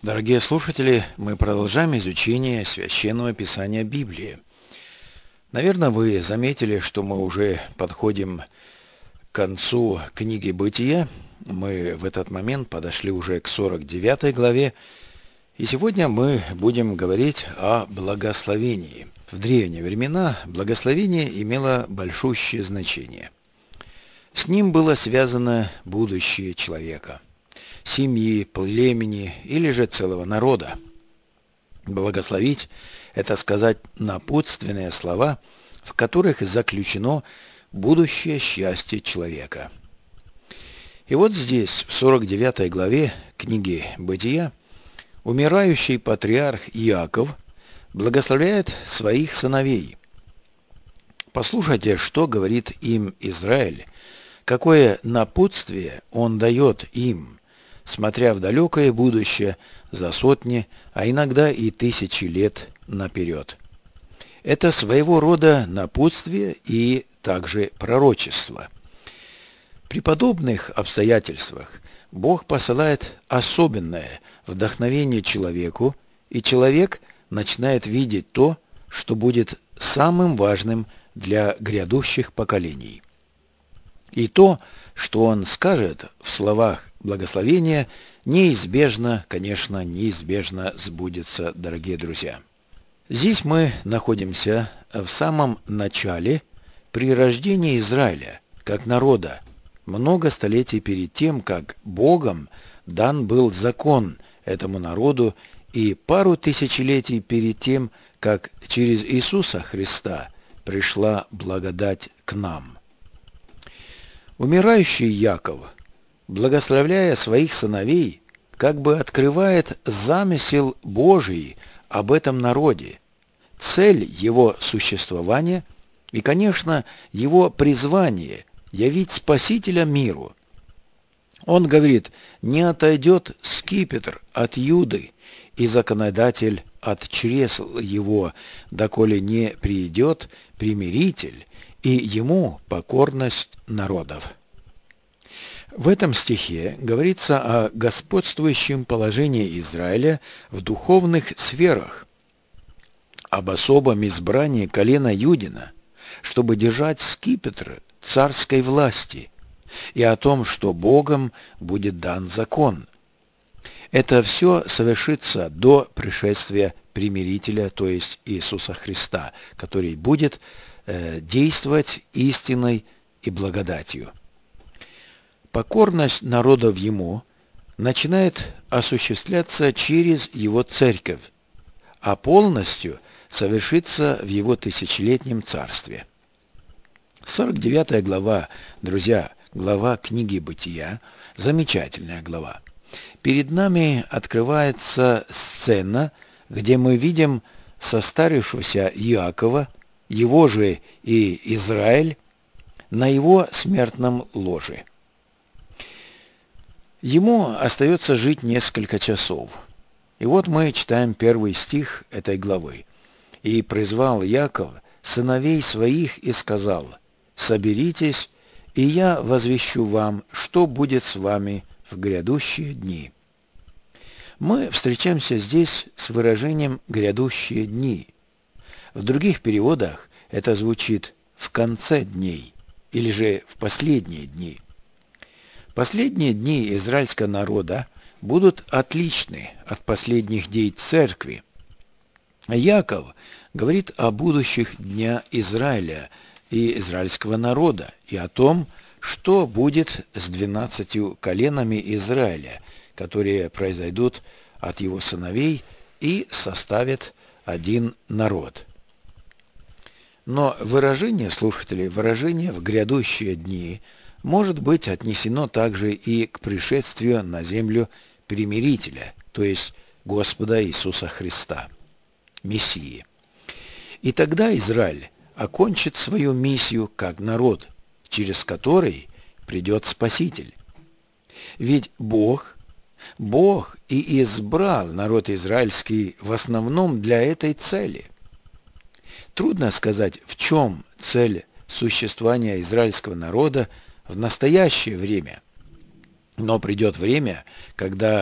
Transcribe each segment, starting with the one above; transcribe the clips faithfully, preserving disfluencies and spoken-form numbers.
Дорогие слушатели, мы продолжаем изучение Священного Писания Библии. Наверное, вы заметили, что мы уже подходим к концу книги Бытия. Мы в этот момент подошли уже к сорок девятой главе. И сегодня мы будем говорить о благословении. В древние времена благословение имело большущее значение. С ним было связано будущее человека, семьи, племени или же целого народа. Благословить – это сказать напутственные слова, в которых заключено будущее счастье человека. И вот здесь, в сорок девятой главе книги Бытия, умирающий патриарх Иаков благословляет своих сыновей. Послушайте, что говорит им Израиль, какое напутствие он дает им, смотря в далекое будущее за сотни, а иногда и тысячи лет наперед. Это своего рода напутствие и также пророчество. При подобных обстоятельствах Бог посылает особенное вдохновение человеку, и человек начинает видеть то, что будет самым важным для грядущих поколений. И то, что он скажет в словах благословения, неизбежно, конечно, неизбежно сбудется, дорогие друзья. Здесь мы находимся в самом начале при рождении Израиля, как народа, много столетий перед тем, как Богом дан был закон этому народу, и пару тысячелетий перед тем, как через Иисуса Христа пришла благодать к нам. Умирающий Яков, благословляя своих сыновей, как бы открывает замысел Божий об этом народе, цель его существования и, конечно, его призвание явить Спасителя миру. Он говорит: «Не отойдет скипетр от Юды, и законодатель от чресл его, доколе не придет примиритель, и ему покорность народов». В этом стихе говорится о господствующем положении Израиля в духовных сферах, об особом избрании колена Юдина, чтобы держать скипетр царской власти, и о том, что Богом будет дан закон. Это все совершится до пришествия примирителя, то есть Иисуса Христа, который будет э, действовать истиной и благодатью. Покорность народов ему начинает осуществляться через его церковь, а полностью совершится в его тысячелетнем царстве. сорок девятая глава, друзья, глава книги Бытия, замечательная глава. Перед нами открывается сцена, где мы видим состарившегося Иакова, его же и Израиль, на его смертном ложе. Ему остается жить несколько часов. И вот мы читаем первый стих этой главы. «И призвал Яков сыновей своих и сказал: соберитесь, и я возвещу вам, что будет с вами в грядущие дни». Мы встречаемся здесь с выражением «грядущие дни». В других переводах это звучит «в конце дней» или же «в последние дни». Последние дни израильского народа будут отличны от последних дней церкви. Яков говорит о будущих днях Израиля и израильского народа и о том, что будет с двенадцатью коленами Израиля, которые произойдут от его сыновей и составят один народ. Но выражение, слушатели, выражение «в грядущие дни» может быть отнесено также и к пришествию на землю примирителя, то есть Господа Иисуса Христа, Мессии. И тогда Израиль окончит свою миссию как народ, через который придет Спаситель. Ведь Бог, Бог и избрал народ израильский в основном для этой цели. Трудно сказать, в чем цель существования израильского народа в настоящее время. Но придет время, когда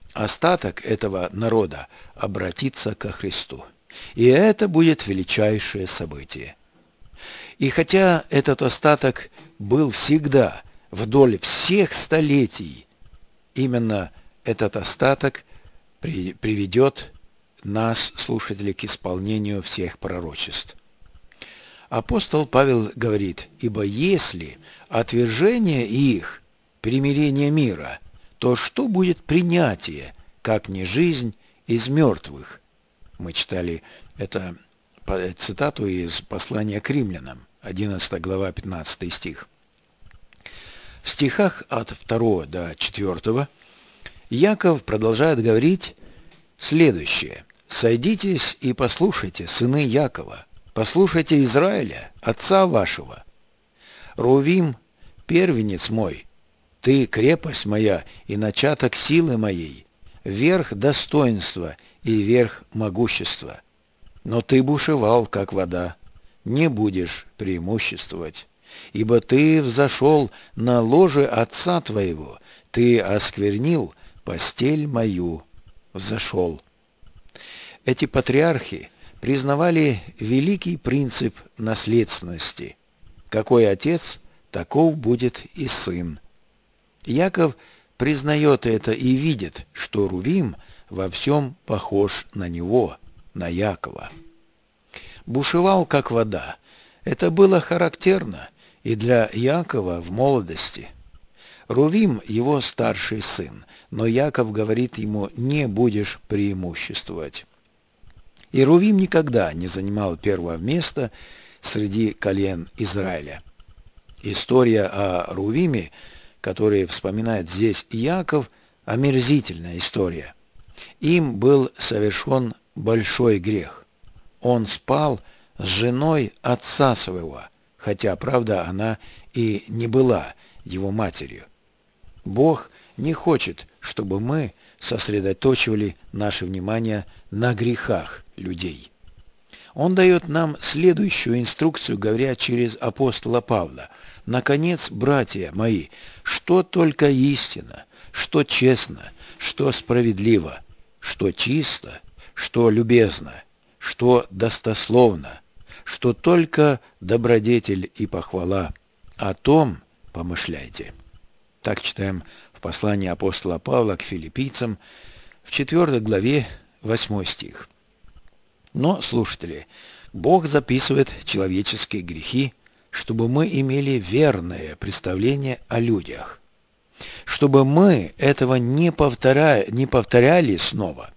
остаток этого народа обратится ко Христу. И это будет величайшее событие. И хотя этот остаток был всегда, вдоль всех столетий, именно этот остаток при, приведет нас, слушателей, к исполнению всех пророчеств. Апостол Павел говорит: «Ибо если отвержение их, примирение мира, то что будет принятие, как не жизнь из мертвых?» Мы читали это цитату из послания к римлянам, одиннадцатая глава, пятнадцатый стих. В стихах от второго до четвёртого Яков продолжает говорить следующее: «Сойдитесь и послушайте, сыны Якова, послушайте Израиля, отца вашего. Рувим, первенец мой, ты крепость моя и начаток силы моей, верх достоинства и верх могущества. Но ты бушевал, как вода, не будешь преимуществовать, ибо ты взошел на ложе отца твоего, ты осквернил постель мою, взошел». Эти патриархи признавали великий принцип наследственности. Какой отец, таков будет и сын. Яков признает это и видит, что Рувим во всем похож на него, на Якова. Бушевал, как вода. Это было характерно и для Якова в молодости. Рувим – его старший сын, но Яков говорит ему: «Не будешь преимуществовать». И Рувим никогда не занимал первого места среди колен Израиля. История о Рувиме, которую вспоминает здесь Яков, омерзительная история. Им был совершен большой грех. Он спал с женой отца своего, хотя, правда, она и не была его матерью. Бог не хочет, чтобы мы сосредоточивали наше внимание на грехах людей. Он дает нам следующую инструкцию, говоря через апостола Павла: «Наконец, братья мои, что только истина, что честно, что справедливо, что чисто, что любезно, что достословно, что только добродетель и похвала, о том помышляйте». Так читаем в послании апостола Павла к филиппийцам в четвёртой главе, восьмой стих. Но, слушатели, Бог записывает человеческие грехи, чтобы мы имели верное представление о людях, чтобы мы этого не, повторя... не повторяли снова.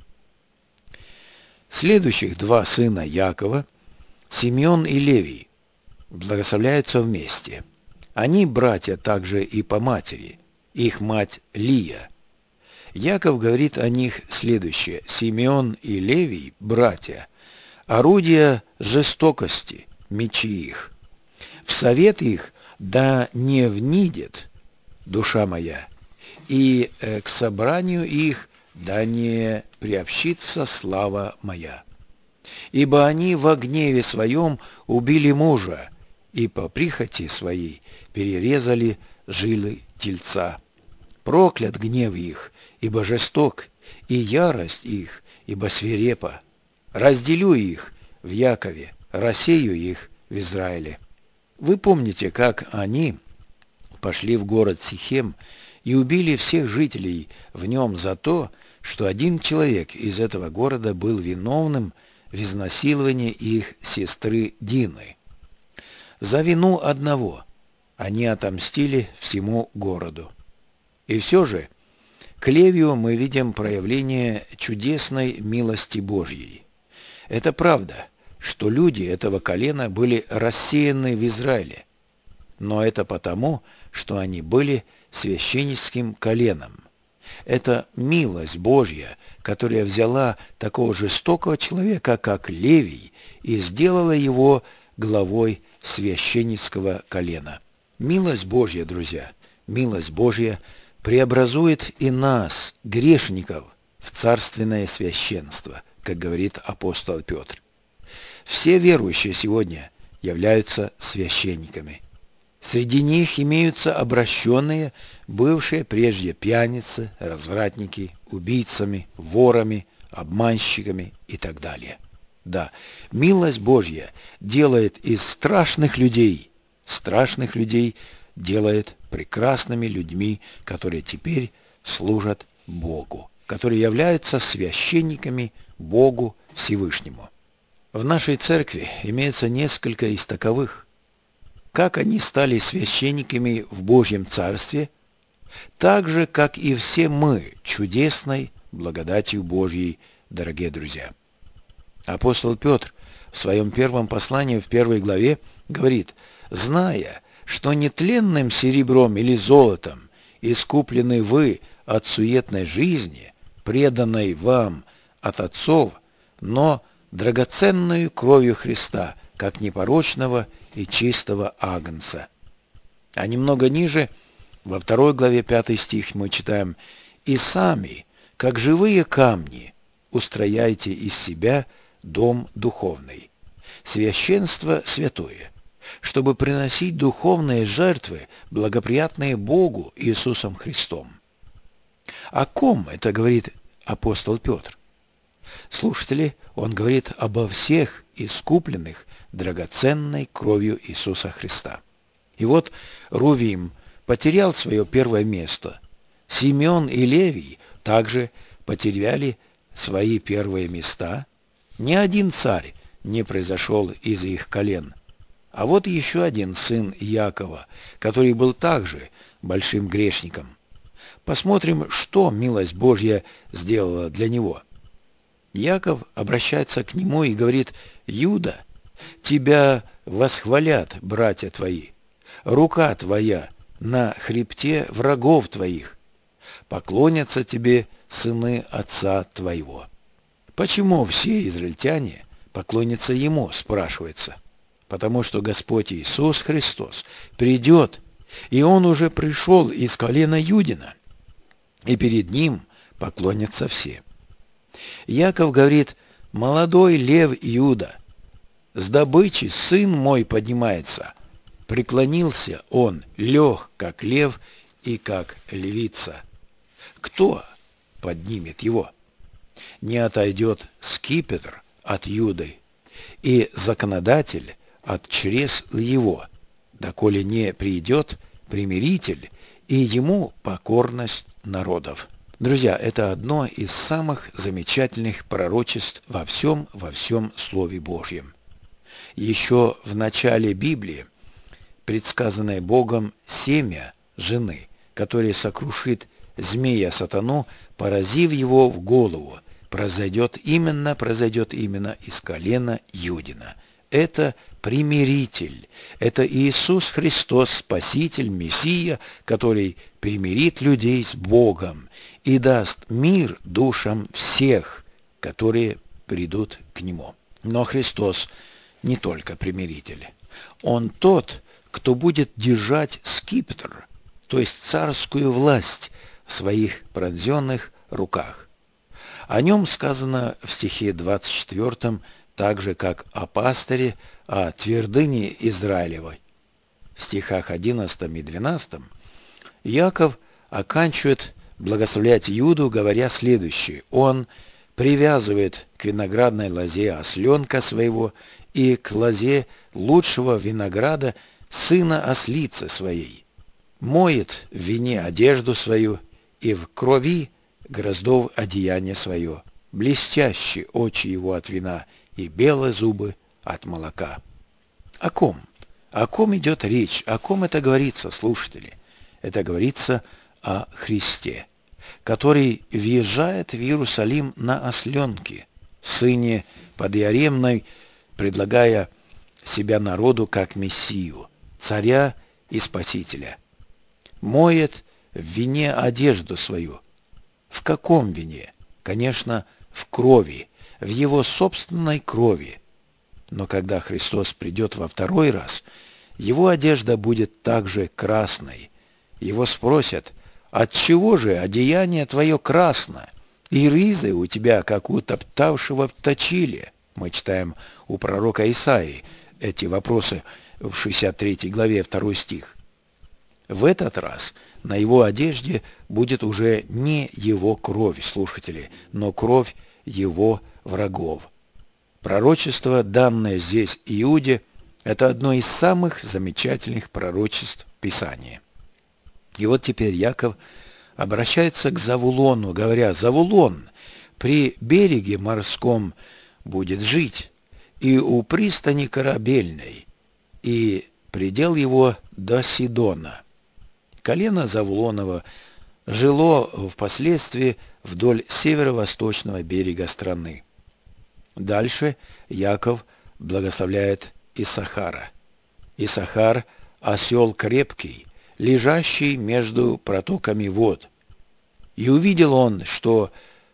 Следующих два сына Якова, Симеон и Левий, благословляются вместе. Они братья также и по матери, их мать Лия. Яков говорит о них следующее: «Симеон и Левий, братья, орудия жестокости, мечи их. В совет их да не внидит душа моя, и к собранию их да не приобщится слава моя. Ибо они во гневе своем убили мужа, и по прихоти своей перерезали жилы тельца. Проклят гнев их, ибо жесток, и ярость их, ибо свирепа. Разделю их в Якове, рассею их в Израиле». Вы помните, как они пошли в город Сихем и убили всех жителей в нем за то, что один человек из этого города был виновным в изнасиловании их сестры Дины. За вину одного они отомстили всему городу. И все же к Левию мы видим проявление чудесной милости Божьей. Это правда, что люди этого колена были рассеяны в Израиле, но это потому, что они были священническим коленом. Это милость Божья, которая взяла такого жестокого человека, как Левий, и сделала его главой священнического колена. Милость Божья, друзья, милость Божья преобразует и нас, грешников, в царственное священство, как говорит апостол Петр. Все верующие сегодня являются священниками. Среди них имеются обращенные, бывшие прежде пьяницы, развратники, убийцами, ворами, обманщиками и так далее. Да, милость Божья делает из страшных людей, страшных людей делает прекрасными людьми, которые теперь служат Богу, которые являются священниками Богу Всевышнему. В нашей церкви имеется несколько из таковых. Как они стали священниками в Божьем Царстве, так же, как и все мы, чудесной благодатью Божьей, дорогие друзья. Апостол Петр в своем первом послании в первой главе говорит: «Зная, что нетленным серебром или золотом искуплены вы от суетной жизни, преданной вам от отцов, но драгоценную кровью Христа, как непорочного и чистого агнца». А немного ниже, во второй главе пятый стих, мы читаем: «И сами, как живые камни, устрояйте из себя дом духовный, священство святое, чтобы приносить духовные жертвы, благоприятные Богу Иисусом Христом». О ком это говорит апостол Петр? Слушатели, он говорит обо всех искупленных драгоценной кровью Иисуса Христа. И вот Рувим потерял свое первое место. Симеон и Левий также потеряли свои первые места. Ни один царь не произошел из их колен. А вот еще один сын Якова, который был также большим грешником. Посмотрим, что милость Божья сделала для него. Яков обращается к нему и говорит: «Юда, тебя восхвалят братья твои, рука твоя на хребте врагов твоих, поклонятся тебе сыны отца твоего». Почему все израильтяне поклонятся ему, спрашивается? Потому что Господь Иисус Христос придет, и Он уже пришел из колена Юдина, и перед Ним поклонятся все. Яков говорит: «Молодой лев Иуда, с добычи сын мой поднимается. Преклонился он, лег, как лев, и как львица. Кто поднимет его? Не отойдет скипетр от Юды, и законодатель от чресл его, доколе не придет примиритель, и ему покорность народов». Друзья, это одно из самых замечательных пророчеств во всем, во всем Слове Божьем. Еще в начале Библии предсказанное Богом семя жены, которое сокрушит змея сатану, поразив его в голову, произойдет именно, произойдет именно из колена Юдина. Это примиритель, это Иисус Христос, Спаситель, Мессия, который примирит людей с Богом и даст мир душам всех, которые придут к Нему. Но Христос не только примиритель. Он тот, кто будет держать скипетр, то есть царскую власть, в своих пронзенных руках. О нем сказано в стихе двадцать четвёртом, так же, как о пастыре, о твердыне Израилевой. В стихах одиннадцатом и двенадцатом Яков оканчивает благословлять Юду, говоря следующее: «Он привязывает к виноградной лозе осленка своего и к лозе лучшего винограда сына ослицы своей, моет в вине одежду свою и в крови гроздов одеяние свое, блестящие очи его от вина и белые зубы от молока». О ком? О ком идет речь? О ком это говорится, слушатели? Это говорится о Христе, который въезжает в Иерусалим на осленке, сыне подъяремной, предлагая себя народу как Мессию, царя и спасителя. Моет в вине одежду свою. В каком вине? Конечно, в крови, в его собственной крови. Но когда Христос придет во второй раз, его одежда будет также красной. Его спросят: «Отчего же одеяние твое красно, и ризы у тебя, как у топтавшего в точиле?» Мы читаем у пророка Исаии эти вопросы в шестьдесят третьей главе второй стих. В этот раз на его одежде будет уже не его кровь, слушатели, но кровь его врагов. Пророчество, данное здесь Иуде, это одно из самых замечательных пророчеств Писания. И вот теперь Яков обращается к Завулону, говоря: «Завулон при береге морском будет жить, и у пристани корабельной, и предел его до Сидона». Колено Завулонова жило впоследствии вдоль северо-восточного берега страны. Дальше Яков благословляет Иссахара. Иссахар – осел крепкий, лежащий между протоками вод. И увидел он, что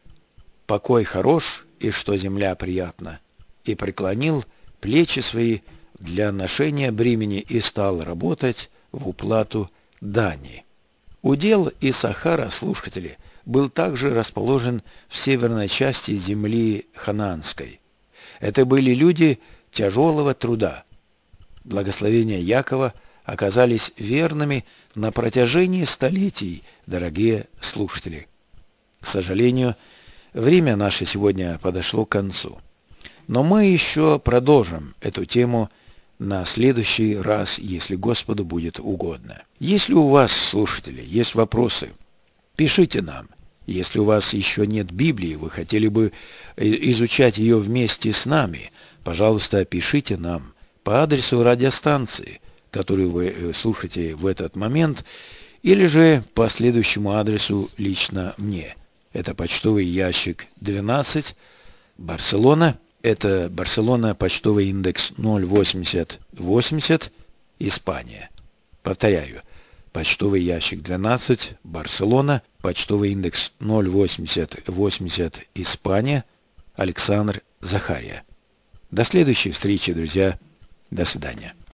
покой хорош и что земля приятна, и преклонил плечи свои для ношения бремени и стал работать в уплату дани. Удел Иссахара, слушатели, был также расположен в северной части земли ханаанской. Это были люди тяжелого труда. Благословения Якова оказались верными на протяжении столетий, дорогие слушатели. К сожалению, время наше сегодня подошло к концу. Но мы еще продолжим эту тему на следующий раз, если Господу будет угодно. Если у вас, слушатели, есть вопросы, пишите нам. Если у вас еще нет Библии, вы хотели бы изучать ее вместе с нами, пожалуйста, пишите нам по адресу радиостанции, которую вы слушаете в этот момент, или же по следующему адресу лично мне. Это почтовый ящик двенадцать, Барселона. Это Барселона, почтовый индекс ноль восемьдесят восемьдесят, Испания. Повторяю, почтовый ящик двенадцать, Барселона, почтовый индекс ноль восемьдесят восемьдесят, Испания, Александр Захария. До следующей встречи, друзья. До свидания.